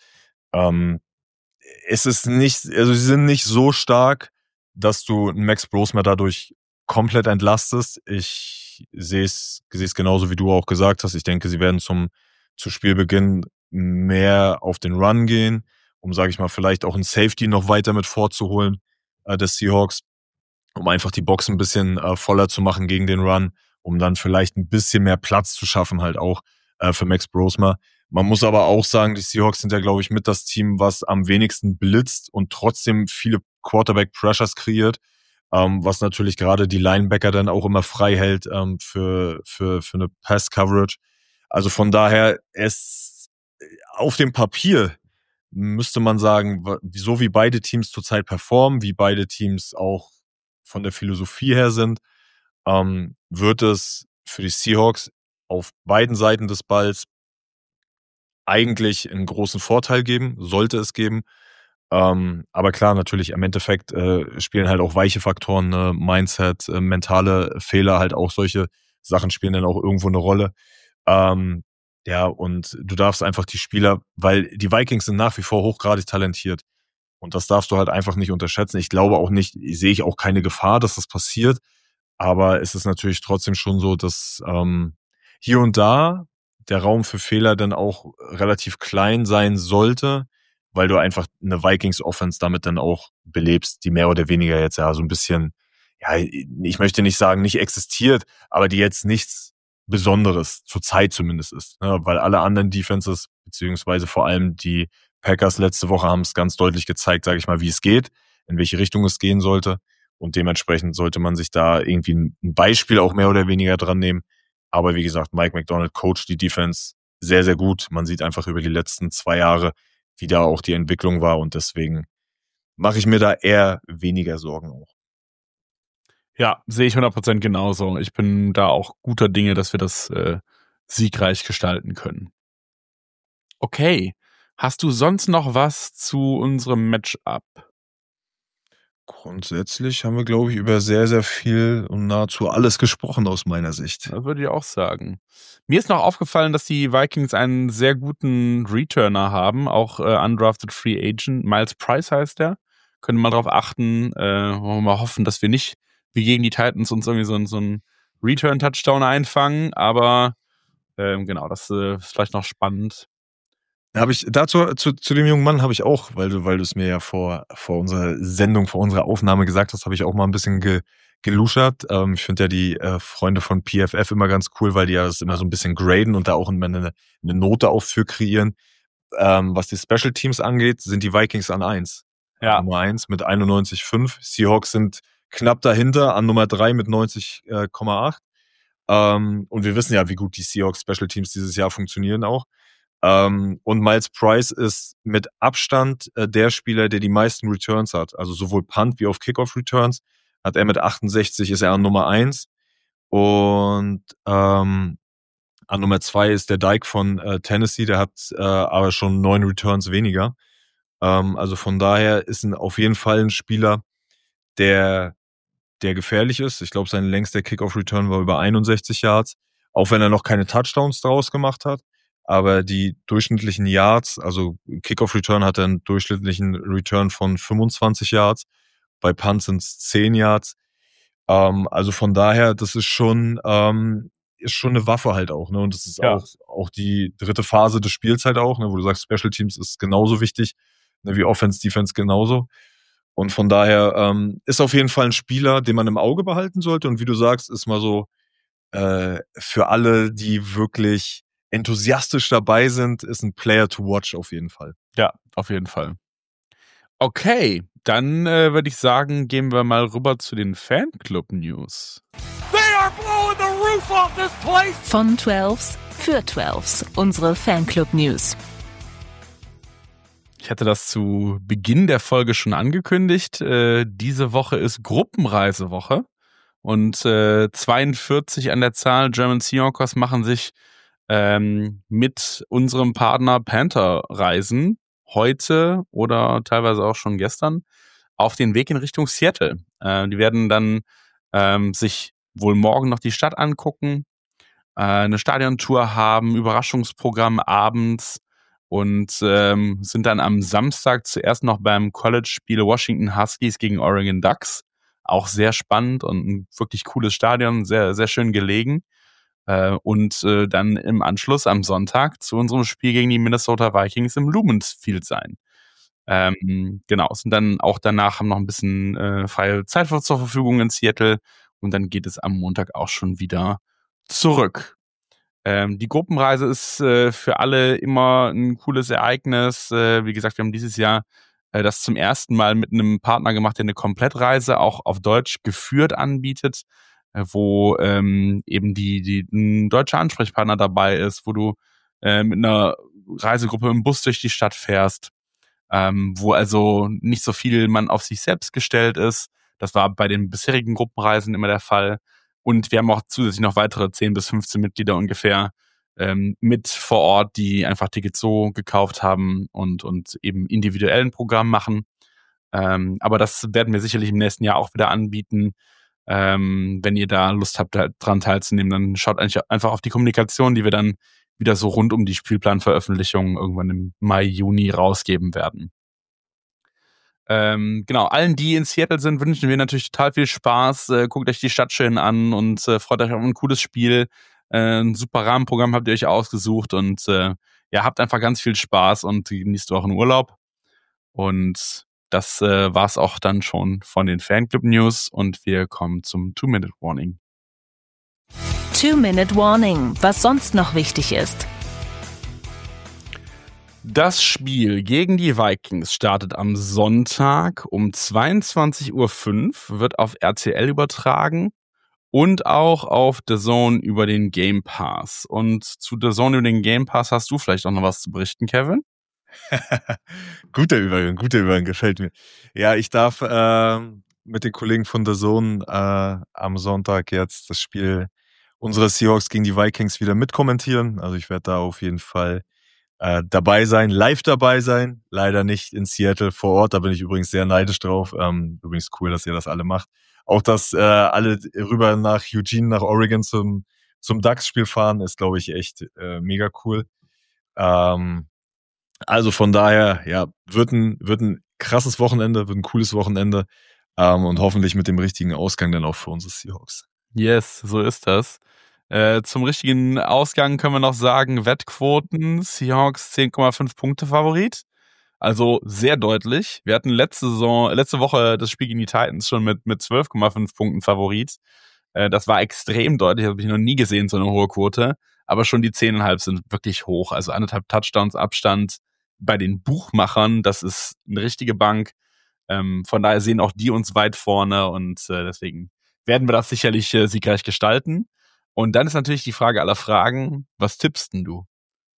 Es ist nicht, also sie sind nicht so stark, dass du Max Brosma dadurch komplett entlastest. Ich sehe es genauso, wie du auch gesagt hast. Ich denke, sie werden zu Spielbeginn mehr auf den Run gehen, um, sage ich mal, vielleicht auch ein Safety noch weiter mit vorzuholen des Seahawks, um einfach die Box ein bisschen voller zu machen gegen den Run, um dann vielleicht ein bisschen mehr Platz zu schaffen halt auch für Max Brosma. Man muss aber auch sagen, die Seahawks sind ja, glaube ich, mit das Team, was am wenigsten blitzt und trotzdem viele Quarterback-Pressures kreiert, was natürlich gerade die Linebacker dann auch immer frei hält für eine Pass-Coverage. Also von daher, auf dem Papier müsste man sagen, so wie beide Teams zurzeit performen, wie beide Teams auch von der Philosophie her sind, wird es für die Seahawks auf beiden Seiten des Balls eigentlich einen großen Vorteil geben, sollte es geben. Aber klar, natürlich im Endeffekt spielen halt auch weiche Faktoren, ne? Mindset, mentale Fehler, halt auch solche Sachen spielen dann auch irgendwo eine Rolle. Und du darfst einfach die Spieler, weil die Vikings sind nach wie vor hochgradig talentiert. Und das darfst du halt einfach nicht unterschätzen. Ich glaube auch nicht, sehe ich auch keine Gefahr, dass das passiert. Aber es ist natürlich trotzdem schon so, dass hier und da der Raum für Fehler dann auch relativ klein sein sollte, weil du einfach eine Vikings-Offense damit dann auch belebst, die mehr oder weniger jetzt ja so ein bisschen, ja, ich möchte nicht sagen, nicht existiert, aber die jetzt nichts Besonderes, zur Zeit zumindest ist. Ne? Weil alle anderen Defenses, beziehungsweise vor allem die Packers letzte Woche haben es ganz deutlich gezeigt, sage ich mal, wie es geht, in welche Richtung es gehen sollte. Und dementsprechend sollte man sich da irgendwie ein Beispiel auch mehr oder weniger dran nehmen. Aber wie gesagt, Mike Macdonald coacht die Defense sehr, sehr gut. Man sieht einfach über die letzten 2 Jahre, wie da auch die Entwicklung war. Und deswegen mache ich mir da eher weniger Sorgen auch. Ja, sehe ich 100% genauso. Ich bin da auch guter Dinge, dass wir das siegreich gestalten können. Okay, hast du sonst noch was zu unserem Matchup? Grundsätzlich haben wir, glaube ich, über sehr, sehr viel und nahezu alles gesprochen aus meiner Sicht. Das würde ich auch sagen. Mir ist noch aufgefallen, dass die Vikings einen sehr guten Returner haben, auch undrafted Free Agent. Miles Price heißt der. Können wir mal drauf achten. Wollen wir mal hoffen, dass wir nicht wie gegen die Titans uns irgendwie so einen Return-Touchdown einfangen. Aber genau, das ist vielleicht noch spannend. Habe ich dazu zu dem jungen Mann habe ich auch, weil du es mir ja vor unserer Sendung, vor unserer Aufnahme gesagt hast, habe ich auch mal ein bisschen geluschert. Ich finde ja die Freunde von PFF immer ganz cool, weil die ja das immer so ein bisschen graden und da auch immer eine Note auch für kreieren. Was die Special Teams angeht, sind die Vikings an 1. Ja. Nummer 1 mit 91,5. Seahawks sind knapp dahinter an Nummer 3 mit 90,8. Und wir wissen ja, wie gut die Seahawks Special Teams dieses Jahr funktionieren auch. Und Miles Price ist mit Abstand der Spieler, der die meisten Returns hat. Also sowohl Punt wie auch Kickoff-Returns hat er mit 68, ist er an Nummer 1. Und an Nummer 2 ist der Dyke von Tennessee, der hat aber schon 9 Returns weniger. Also von daher ist auf jeden Fall ein Spieler, der gefährlich ist. Ich glaube, sein längster Kickoff-Return war über 61 Yards, auch wenn er noch keine Touchdowns draus gemacht hat. aber die durchschnittlichen Yards, also Kickoff-Return hat er einen durchschnittlichen Return von 25 Yards, bei Punt sind es 10 Yards. Also von daher, das ist schon eine Waffe halt auch, ne? Und das ist auch die dritte Phase des Spiels halt auch, ne? Wo du sagst, Special Teams ist genauso wichtig, ne? Wie Offense, Defense genauso. Und von daher ist auf jeden Fall ein Spieler, den man im Auge behalten sollte. Und wie du sagst, ist mal so für alle, die wirklich enthusiastisch dabei sind, ist ein Player to watch auf jeden Fall. Ja, auf jeden Fall. Okay, dann würde ich sagen, gehen wir mal rüber zu den Fanclub-News. They are blowing the roof off this place. Von 12s für 12s, unsere Fanclub-News. Ich hatte das zu Beginn der Folge schon angekündigt. Diese Woche ist Gruppenreisewoche und 42 an der Zahl German Seahawkers machen sich mit unserem Partner Panther Reisen heute oder teilweise auch schon gestern auf den Weg in Richtung Seattle. Die werden dann sich wohl morgen noch die Stadt angucken, eine Stadiontour haben, Überraschungsprogramm abends und sind dann am Samstag zuerst noch beim College-Spiel Washington Huskies gegen Oregon Ducks. Auch sehr spannend und ein wirklich cooles Stadion, sehr, sehr schön gelegen. Und dann im Anschluss am Sonntag zu unserem Spiel gegen die Minnesota Vikings im Lumen Field sein. Genau, sind dann auch danach, haben noch ein bisschen freie Zeit zur Verfügung in Seattle und dann geht es am Montag auch schon wieder zurück. Die Gruppenreise ist für alle immer ein cooles Ereignis. Wie gesagt, wir haben dieses Jahr das zum ersten Mal mit einem Partner gemacht, der eine Komplettreise auch auf Deutsch geführt anbietet, wo eben ein deutscher Ansprechpartner dabei ist, wo du mit einer Reisegruppe im Bus durch die Stadt fährst, wo also nicht so viel man auf sich selbst gestellt ist. Das war bei den bisherigen Gruppenreisen immer der Fall. Und wir haben auch zusätzlich noch weitere 10 bis 15 Mitglieder ungefähr mit vor Ort, die einfach Tickets so gekauft haben und eben individuell ein Programm machen. Aber das werden wir sicherlich im nächsten Jahr auch wieder anbieten. Wenn ihr da Lust habt, dran teilzunehmen, dann schaut einfach auf die Kommunikation, die wir dann wieder so rund um die Spielplanveröffentlichung irgendwann im Mai, Juni rausgeben werden. Genau, allen, die in Seattle sind, wünschen wir natürlich total viel Spaß. Guckt euch die Stadt schön an und freut euch auf ein cooles Spiel. Ein super Rahmenprogramm habt ihr euch ausgesucht und habt einfach ganz viel Spaß und genießt euren Urlaub. Und das war's auch dann schon von den Fanclub-News und wir kommen zum 2-Minute-Warning. 2-Minute-Warning, was sonst noch wichtig ist. Das Spiel gegen die Vikings startet am Sonntag um 22:05 Uhr, wird auf RTL übertragen und auch auf DAZN über den Game Pass. Und zu DAZN über den Game Pass hast du vielleicht auch noch was zu berichten, Kevin? Guter Übergang, gefällt mir. Ja, ich darf mit den Kollegen von DAZN am Sonntag jetzt das Spiel unserer Seahawks gegen die Vikings wieder mitkommentieren. Also ich werde da auf jeden Fall dabei sein, live dabei sein. Leider nicht in Seattle vor Ort, da bin ich übrigens sehr neidisch drauf. Übrigens cool, dass ihr das alle macht. Auch, dass alle rüber nach Eugene, nach Oregon zum Ducks-Spiel fahren, ist, glaube ich, echt mega cool. Also von daher, ja, wird ein krasses Wochenende, wird ein cooles Wochenende und hoffentlich mit dem richtigen Ausgang dann auch für unsere Seahawks. Yes, so ist das. Zum richtigen Ausgang können wir noch sagen, Wettquoten, Seahawks 10,5 Punkte Favorit. Also sehr deutlich. Wir hatten letzte Woche das Spiel gegen die Titans schon mit 12,5 Punkten Favorit. Das war extrem deutlich, habe ich noch nie gesehen, so eine hohe Quote. Aber schon die 10,5 sind wirklich hoch. Also 1,5 Touchdowns Abstand bei den Buchmachern, das ist eine richtige Bank. Von daher sehen auch die uns weit vorne und deswegen werden wir das sicherlich siegreich gestalten. Und dann ist natürlich die Frage aller Fragen, was tippst denn du?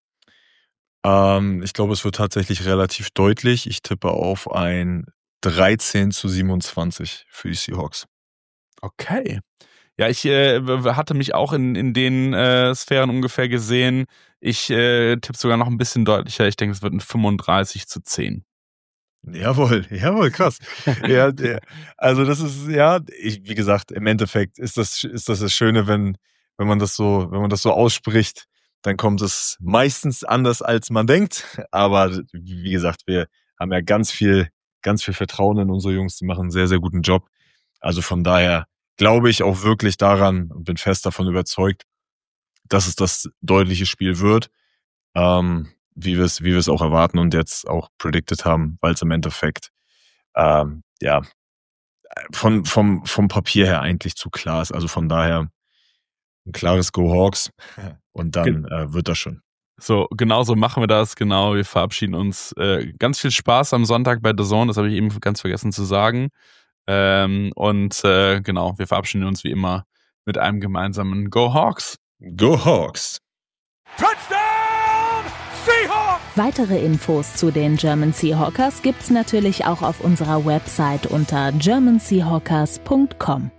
Ich glaube, es wird tatsächlich relativ deutlich. Ich tippe auf ein 13:27 für die Seahawks. Okay. Ja, ich hatte mich auch in den Sphären ungefähr gesehen. Ich tippe sogar noch ein bisschen deutlicher. Ich denke, es wird ein 35:10. Jawohl, krass. Ja, also das ist, ja, wie gesagt, im Endeffekt ist das Schöne, wenn man das so ausspricht. dann kommt es meistens anders, als man denkt. Aber wie gesagt, wir haben ja ganz viel Vertrauen in unsere Jungs. Die machen einen sehr, sehr guten Job. Also von daher glaube ich auch wirklich daran und bin fest davon überzeugt, dass es das deutliche Spiel wird, wie wir es auch erwarten und jetzt auch predicted haben, weil es im Endeffekt vom Papier her eigentlich zu klar ist. Also von daher ein klares Go Hawks und dann wird das schon. So, genau so machen wir das. Genau, wir verabschieden uns. Ganz viel Spaß am Sonntag bei DAZN, das habe ich eben ganz vergessen zu sagen. Genau, wir verabschieden uns wie immer mit einem gemeinsamen Go Hawks. Go Hawks! Touchdown Seahawks! Weitere Infos zu den German Seahawkers gibt's natürlich auch auf unserer Website unter germanseahawkers.com.